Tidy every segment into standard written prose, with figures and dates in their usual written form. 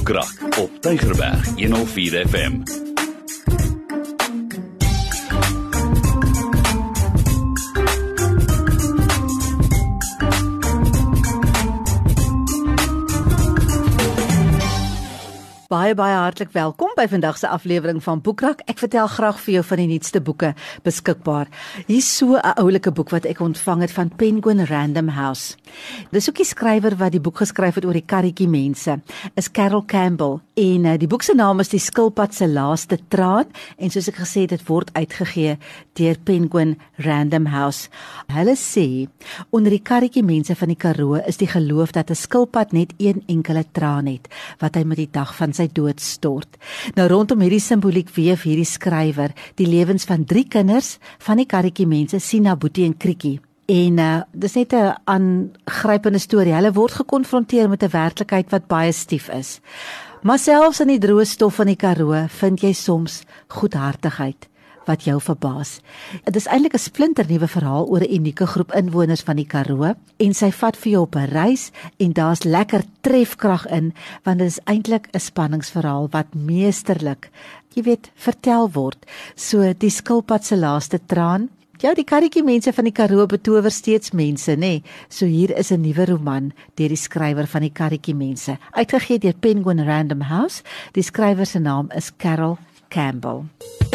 Boekrak op Tygerberg 104 FM. Baie hartlik welkom by vandag se aflewering van Boekrak. Ek vertel graag vir jou van die nuutste boeke beskikbaar. Hier's so 'n oulike boek wat ek ontvang het van Penguin Random House. Dis ook die skrywer wat die boek geskryf het oor die karretjie mense, is Carol Campbell. En die boek se naam is Die Skilpad se Laaste Traan en soos ek gesê het, dit word uitgegee deur Penguin Random House. Hulle sê onder die karretjie mense van die Karoo is die geloof dat 'n skilpad net een enkele traan het wat hy met die dag van sy dood stort. Nou rondom hierdie simboliek weef hierdie skrywer die lewens van 3 kinders van die karretjie mense, Sina, Boetie en Kriekie. En dis net 'n aangrypende storie. Hulle word gekonfronteer met 'n werklikheid wat baie stief is. Maar selfs in die droë stof van die Karoo vind jy soms goedhartigheid wat jou verbaas. Dit is eintlik 'n splinternuwe verhaal oor 'n unieke groep inwoners van die Karoo en sy vat vir jou op 'n reis en daar's lekker trefkrag in want dit is eintlik 'n spanningsverhaal wat meesterlik, jy weet, vertel word. So Die Skilpad se Laaste Traan. Ja, die karretjie mense van die Karoo betower steeds mense, nê? So hier is 'n nuwe roman deur die skrywer van die karretjie mense, uitgegee deur Penguin Random House. Die skrywer se naam is Carol Campbell.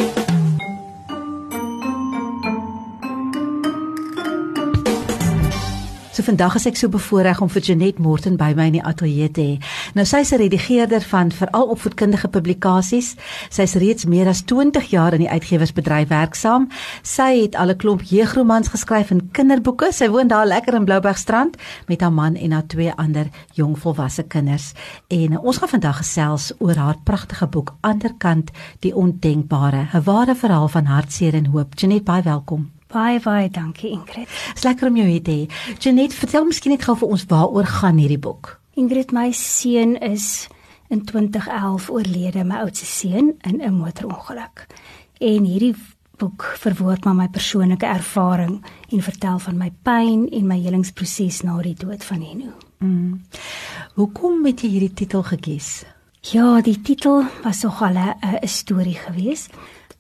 So vandag is ek so bevoorreg om vir Jeanette Morton by my in die ateljee te hê. Nou sy is 'n redigeerder van veral opvoedkundige publikasies. Sy is reeds meer as 20 jaar in die uitgewersbedryf werksaam. Sy het al 'n klomp jeugromans geskryf en kinderboeke. Sy woon daar lekker in Bloubergstrand met haar man en haar 2 ander jongvolwasse kinders. En ons gaan vandag gesels oor haar pragtige boek Anderkant die Ondenkbare, 'n ware verhaal van hartseer en hoop. Jeanette, baie welkom. Baie dankie, Ingrid. Is lekker om jou hier te hê. Jeanette, vertel miskien net gou vir ons waaroor gaan hierdie boek. Ingrid, my seun is in 2011 oorlede, my oudste seun, in 'n motorongeluk. En hierdie boek verwoord maar my persoonlike ervaring en vertel van my pyn en my helingsproses na die dood van Henno. Hoekom het jy hierdie titel gekies? Ja, die titel was nogal 'n storie geweest.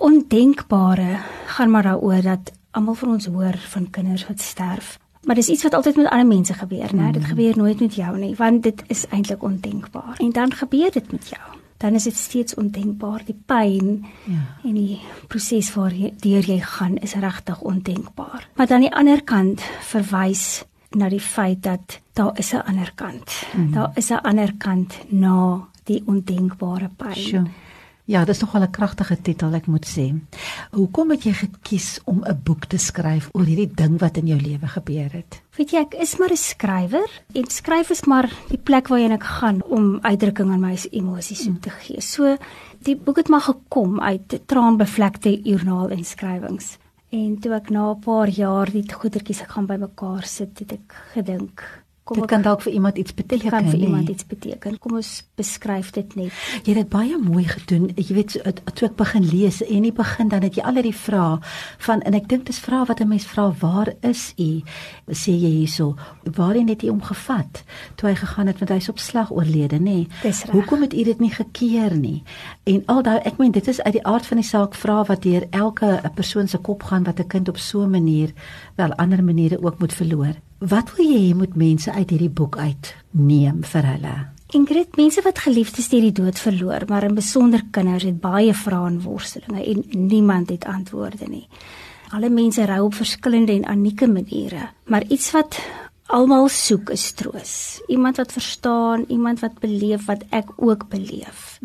Ondenkbare gaan maar daaroor dat almal van ons hoor van kinders wat sterf. Maar dis iets wat altyd met ander mense gebeur, né? Dit gebeur nooit met jou nie, want dit is eintlik ondenkbaar. En dan gebeur dit met jou. Dan is dit steeds ondenkbaar. Die pyn en die proses waardeur jy gaan is regtig ondenkbaar. Maar dan die ander kant verwys na die feit dat daar is 'n ander kant. Daar is 'n ander kant na die ondenkbare pyn. Sure. Ja, dis nogal 'n kragtige titel, ek moet sê. Hoekom het jy gekies om 'n boek te skryf oor hierdie ding wat in jou lewe gebeur het? Weet jy, ek is maar 'n skrywer en skryf is maar die plek waarheen ek gaan om uitdrukking aan my emosies te gee. So, die boek het maar gekom uit traanbevlekte joernaalinnskrywings. En toe ek na 'n paar jaar die goedertjies gaan bymekaar sit, het ek gedink, Dit kan dalk vir iemand iets beteken. Dit kan vir iemand iets beteken. Kom ons beskryf dit net. Jy het dit baie mooi gedoen. Jy weet, toe ek begin lees en jy begin dan het jy al hierdie vrae van, en ek dink dis vrae wat 'n mens vra, waar is u? Sê jy hierso, waarheen het hy omgevat toe hy gegaan het, want hy's op slag oorlede, nê? Hoekom het u dit nie gekeer nie? En al daai, ek meen, dit is uit die aard van die saak vrae wat deur elke persoon se kop gaan wat 'n kind op so 'n manier, wel ander maniere ook moet verloor. Wat wil jy hê moet mense uit hierdie boek uitneem vir hulle? Ingrid, mense wat geliefdes deur die dood verloor, maar in besonder kinders het baie vrae en worstelinge en niemand het antwoorde nie. Alle mense rou op verskillende en unieke maniere, maar iets wat almal soek is troos. Iemand wat verstaan, iemand wat beleef wat ek ook beleef.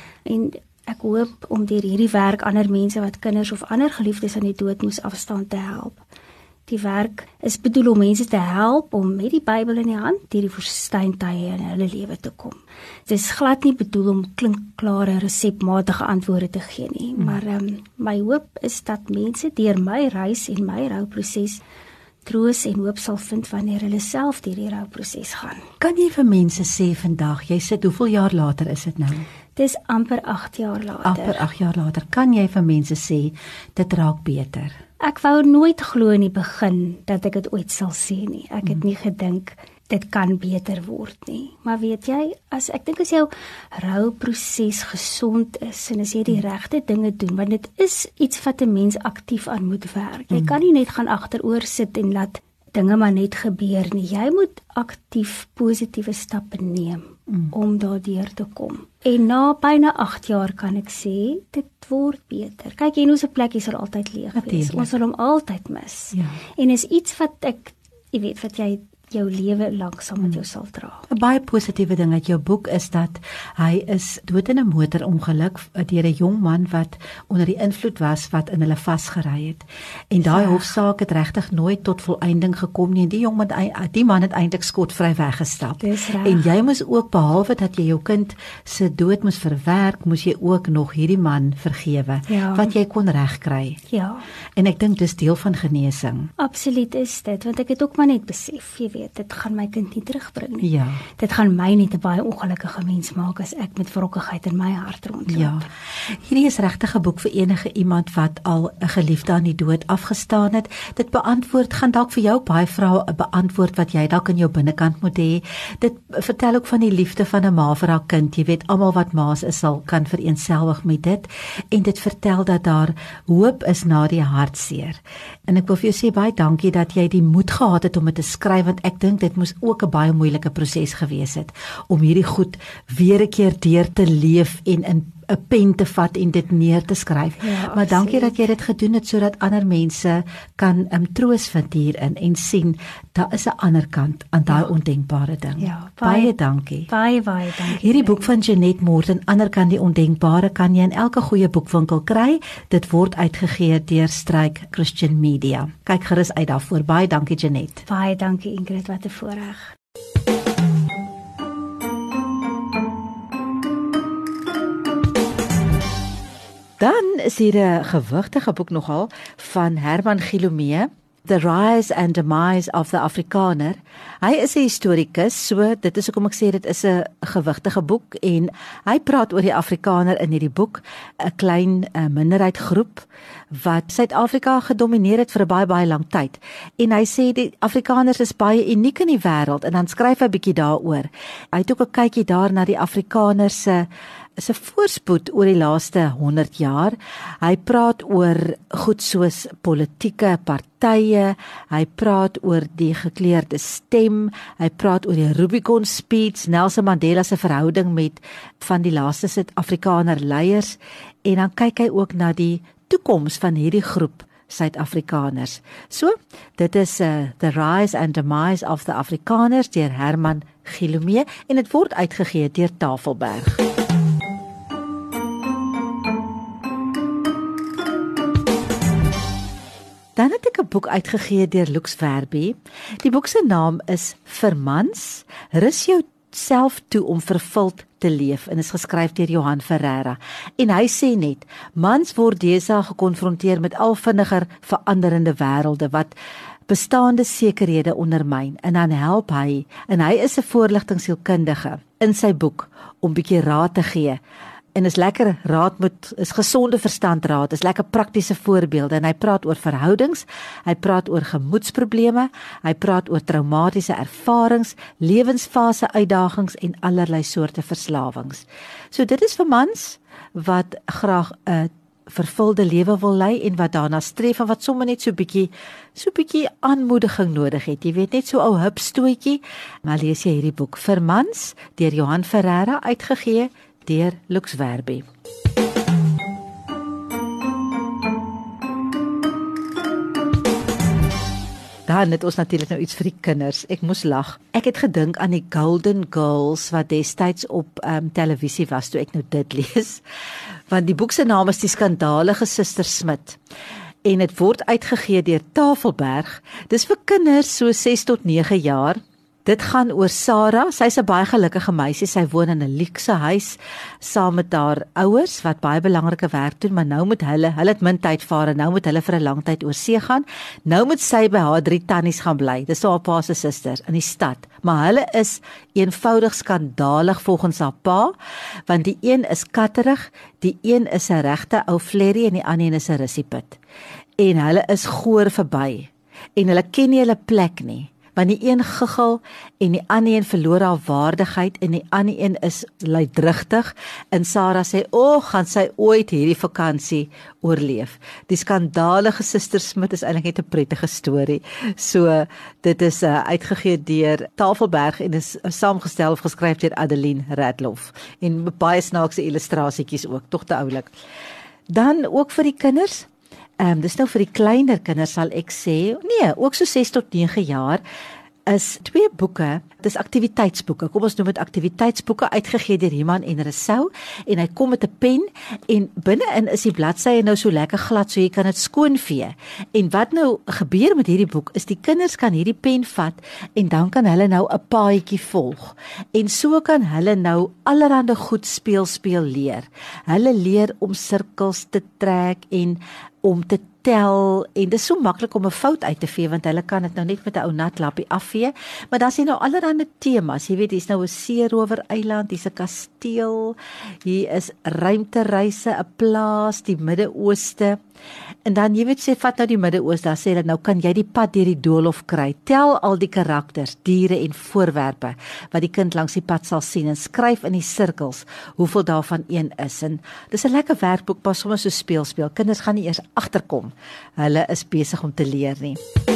En ek hoop om deur hierdie werk ander mense wat kinders of ander geliefdes aan die dood moes afstaan te help. Die werk is bedoel om mense te help om met die Bybel in die hand deur die woestyntye in hulle lewe te kom. Dit is glad nie bedoel om klinkklare resepmatige antwoorde te gee nie, maar my hoop is dat mense deur my reis en my rouproses troos en hoop sal vind wanneer hulle self deur die rouproses gaan. Kan jy vir mense sê vandag, jy sit hoeveel jaar later is dit nou? Dis amper 8 jaar later. Amper 8 jaar later, kan jy vir mense sê, dit raak beter? Ek wou nooit glo in die begin dat ek dit ooit sal sê nie. Ek het nie gedink dit kan beter word nie. Maar weet jy, ek dink as jou rouproses gesond is en as jy die regte dinge doen, want dit is iets wat 'n mens aktief aan moet werk. Jy kan nie net gaan agteroor sit en laat dinge maar net gebeur nie. Jy moet aktief positiewe stappe neem om daardeur te kom. En na byna 8 jaar kan ek sê, dit word beter. Kyk, en ons plekkie sal altyd leeg wees. Ons sal hom altyd mis. Ja. En is iets wat jy weet, wat jy jou lewe lank saam met jou sal dra. 'n Baie positiewe ding uit jou boek is dat hy is dood in 'n motorongeluk deur 'n jong man wat onder die invloed was, wat in hulle vasgery het. En daai hofsaak het regtig nooit tot volëinding gekom nie. En die man het eintlik skotvry weggestap. Dis reg. En jy moes ook, behalwe dat jy jou kind se dood moes verwerk, moes jy ook nog hierdie man vergewe, wat jy kon regkry. Ja. En ek dink dis deel van genesing. Absoluut is dit, want ek het ook maar net besef, jy weet, dit gaan my kind nie terugbring nie. Ja. Dit gaan my net 'n baie ongelukkige mens maak as ek met wrokkigheid in my hart rondloop. Ja. Hierdie is regtig 'n boek vir enige iemand wat al 'n geliefde aan die dood afgestaan het. Dit gaan dalk vir jou baie vrae beantwoord wat jy dalk in jou binnekant moet hê. Dit vertel ook van die liefde van 'n ma vir haar kind. Jy weet, almal wat ma's is kan vereenselwig met dit. En dit vertel dat daar hoop is na die hartseer. En ek wil vir jou sê baie dankie dat jy die moed gehad het om dit te skryf, want ek dink dit moes ook 'n baie moeilike proses gewees het om hierdie goed weer 'n keer deur te leef en in 'n pen te vat en dit neer te skryf. Ja, maar dankie dat jy dit gedoen het sodat ander mense kan troos vind hierin en sien daar is 'n ander kant aan daai ondenkbare ding. Ja, baie dankie. Baie dankie. Hierdie boek van Jeanette Morton, Ander kan die ondenkbare, kan jy in elke goeie boekwinkel kry. Dit word uitgegee deur Struik Christian Media. Kyk gerus uit daarvoor. Baie dankie Jeanette. Baie dankie Ingrid, wat 'n voorreg. Dan is hier 'n gewigtige boek nogal van Herman Gilomee, The Rise and Demise of the Afrikaner. Hy is 'n historikus, so dit is hoekom ek sê dit is 'n gewigtige boek en hy praat oor die Afrikaner in hierdie boek, 'n klein minderheidsgroep wat Suid-Afrika gedomeineer het vir 'n baie lang tyd. En hy sê die Afrikaners is baie uniek in die wêreld en dan skryf hy 'n bietjie daaroor. Hy het ook 'n kykie daar na die Afrikaners se voorspoed oor die laaste 100 jaar. Hy praat oor goed soos politieke partye, hy praat oor die gekleurde stem, hy praat oor die Rubicon speech, Nelson Mandela se verhouding met van die laaste Suid-Afrikaner leiers, en dan kyk hy ook na die toekoms van hierdie groep Suid-Afrikaners. So, dit is The Rise and Demise of the Afrikaners deur Herman Gilomee en dit word uitgegee deur Tafelberg. Dan het ek 'n boek uitgegee deur Lux Verby. Die boek se naam is Vir Mans, Rus jou self toe om vervuld te leef en is geskryf deur Johan Ferreira. En hy sê net, mans word deesdae gekonfronteer met al vinniger veranderende wêrelde wat bestaande sekerhede ondermyn, en dan help hy, en hy is 'n voorligtingsielkundige in sy boek om bietjie raad te gee. En is lekker raad is gesonde verstandraad, is lekker praktiese voorbeelde, en hy praat oor verhoudings, hy praat oor gemoedsprobleme, hy praat oor traumatiese ervarings, lewensfase uitdagings en allerlei soorte verslawings. So dit is vir mans wat graag 'n vervulde lewe wil lei en wat daarna streef en wat sommer net so bietjie aanmoediging nodig het. Jy weet, net so ou hupstootjie. Maar lees jy hierdie boek Vir Mans deur Johan Ferreira, uitgegee deur Lux Verby. Dan het ons natuurlik nou iets vir die kinders. Ek moes lag. Ek het gedink aan die Golden Girls wat destyds op televisie was toe ek nou dit lees. Want die boek se naam is Die Skandalige Suster Smit. En dit word uitgegee deur Tafelberg. Dis vir kinders so 6 tot 9 jaar. Dit gaan oor Sarah. Sy's 'n baie gelukkige meisie. Sy woon in 'n luukse huis saam met haar ouers wat baie belangrike werk doen, maar nou moet hulle het min tyd vir haar en nou moet hulle vir 'n lang tyd oor see gaan. Nou moet sy by haar 3 tannies gaan bly. Dis haar pa se susters in die stad. Maar hulle is eenvoudig skandalig volgens haar pa, want die een is katterig, die een is 'n regte ou flerrie en die ander een is 'n russiepit. En hulle is goor verby. En hulle ken nie hulle plek nie. Want die een giggel en die ander een verloor haar waardigheid en die ander een is luidrigtig en Sarah sê, gaan sy ooit hierdie vakansie oorleef. Die skandalige Suster Smit is eintlik net 'n prettige storie. So dit is uitgegee deur Tafelberg en is saamgestel of geskryf deur Adeline Radloff en baie snaakse illustrasietjies ook, tog te oulik. Dan ook vir die kinders. Dis nou vir die kleiner kinders sal ek sê, ook so 6 tot 9 jaar, is 2 boeke, dis aktiwiteitsboeke, kom ons noem dit aktiwiteitsboeke, uitgegee deur Iman en Rousseau, en hy kom met 'n pen, en binne-in is die bladsye nou so lekker glad, so jy kan dit skoonvee. En wat nou gebeur met hierdie boek, is die kinders kan hierdie pen vat, en dan kan hulle nou 'n paadjie volg, en so kan hulle nou allerhande goed speel leer. Hulle leer om sirkels te trek, en om te tel, en dit is so maklik om 'n fout uit te vee, want hulle kan dit nou net met 'n ou nat lappie afvee, maar dan is hier nou allerhande temas, jy weet, hier's nou 'n seerower eiland, hier's 'n kasteel, hier is ruimtereise, 'n plaas, die Midde-Ooste, en dan, jy weet, sê, vat nou die Midde-Ooste, dan sê hulle, nou kan jy die pad deur die doolhof kry, tel al die karakters, diere en voorwerpe, wat die kind langs die pad sal sien, en skryf in die sirkels, hoeveel daarvan een is, en dis 'n lekker werkboek, maar soms so speel, kinders gaan nie eers agterkom, hulle is besig om te leer nie.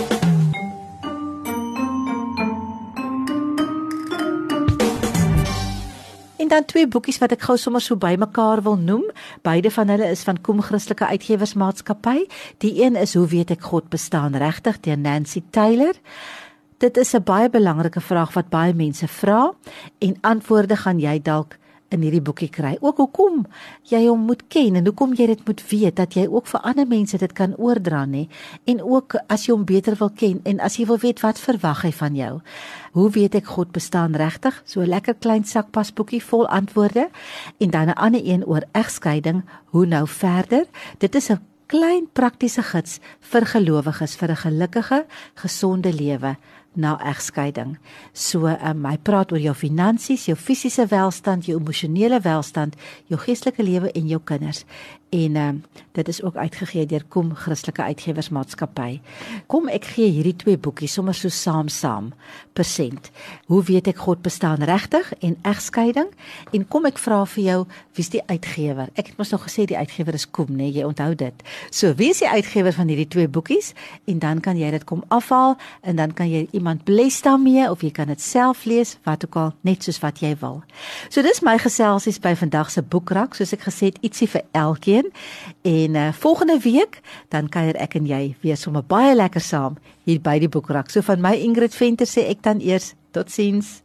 En dan 2 boekies wat ek gou sommer so bymekaar wil noem. Beide van hulle is van Kom Christelike Uitgewersmaatskappy. Die een is Hoe weet ek God bestaan regtig deur Nancy Taylor. Dit is 'n baie belangrike vraag wat baie mense vra en antwoorde gaan jy dalk in hierdie boekie kry. Ook hoekom jy hom moet ken en hoekom jy dit moet weet, dat jy ook vir ander mense dit kan oordra, nie? En ook as jy hom beter wil ken en as jy wil weet wat verwag hy van jou. Hoe weet ek God bestaan regtig? So 'n lekker klein sakpasboekie vol antwoorde. En dan 'n ander een oor egskeiding, hoe nou verder? Dit is 'n klein praktiese gids vir gelowiges vir 'n gelukkige, gesonde lewe na egskeiding. So hy praat oor jou finansies, jou fisiese welstand, jou emosionele welstand, jou geestelike lewe en jou kinders. En dit is ook uitgegee deur Kom Christelike Uitgewersmaatskappy. Kom ek gee hierdie 2 boekies sommer so saam persent. Hoe weet ek God bestaan regtig en egskeiding? En kom ek vra vir jou, wie's die uitgewer? Ek het mos nog gesê die uitgewer is Kom, nee, jy onthou dit. So wie is die uitgewer van hierdie 2 boekies? En dan kan jy dit kom afhaal en dan kan jy iemand bless daarmee of jy kan dit self lees, wat ook al, net soos wat jy wil. So dis my geselsies by vandag se boekrak, soos ek gesê het, ietsie vir elkeen. En volgende week, dan kuier ek en jy weer sommer baie lekker saam hier by die boekrak. So van my Ingrid Venter sê ek dan eers, totsiens.